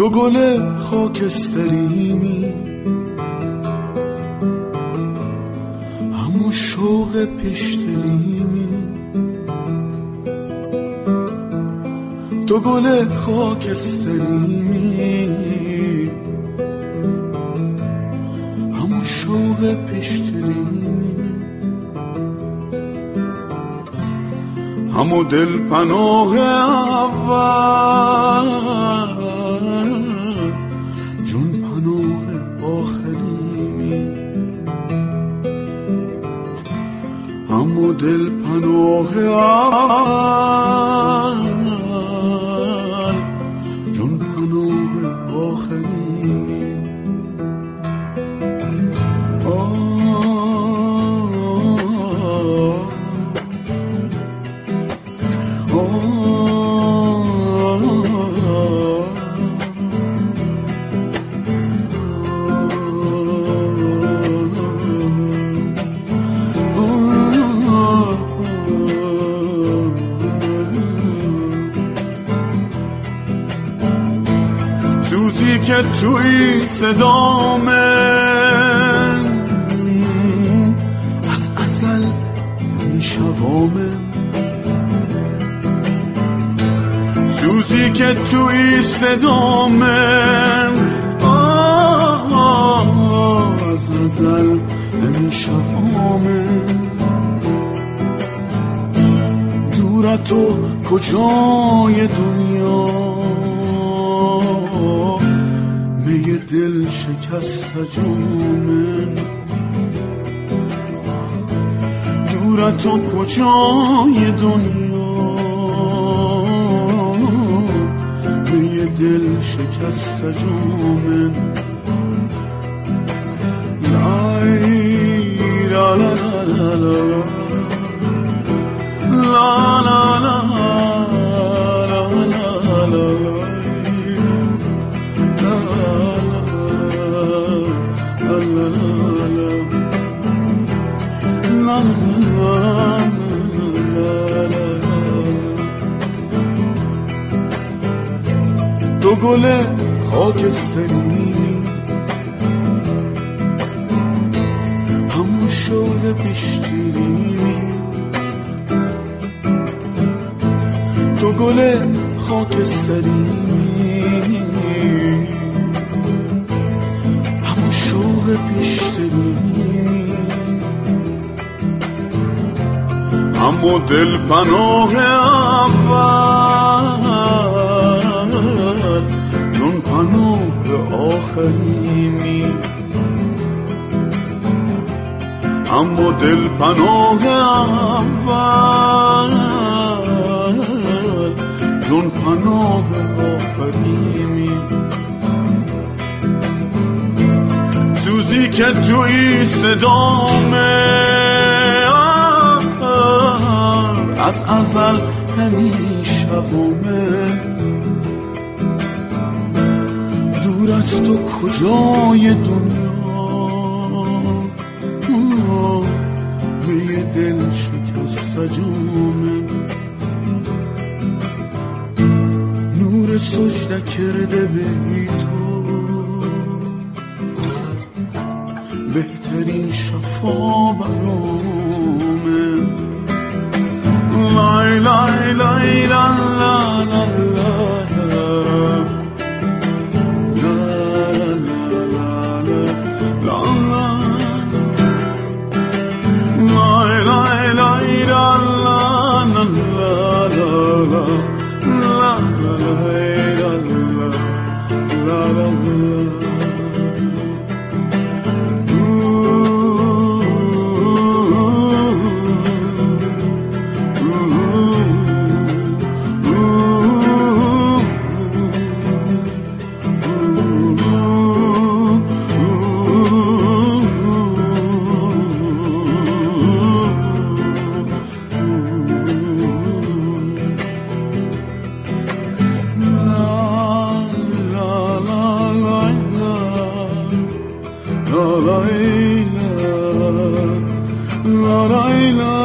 تو گل خاکستریمی، همون شوق پیشتریمی. تو گل خاکستریمی، همون شوق پیشتریمی. همون دل پناه اول، جون پناه آخریمی. همون دل پناه اول، جون پناه آخریمی. سوزی که توی صدا من از ازل میشوامه، سوزی که توی صدا من از ازل میشوامه. دورتو کجای دنیا، می دل شکست جومن. دورتو کجای دنیا، می دل شکست جومن. لای لا لا لا لا لا لا لا لا لا. تو گل خاکستریمی، همون شوق پیشتریمی. تو گل خاکستریمی، همون شوق پیشتریمی. همو دل پناه اول، جون پناه آخریمی. همو دل پناه اول، جون پناه آخریمی. سوزی که توی صدامه از ازل همیشه وامه. دور از تو کجای دنیا، می دل شکست جومه. نور سجده کرده به تو، بهترین شفا برامه. لای لای لای لا لا لا la la la la la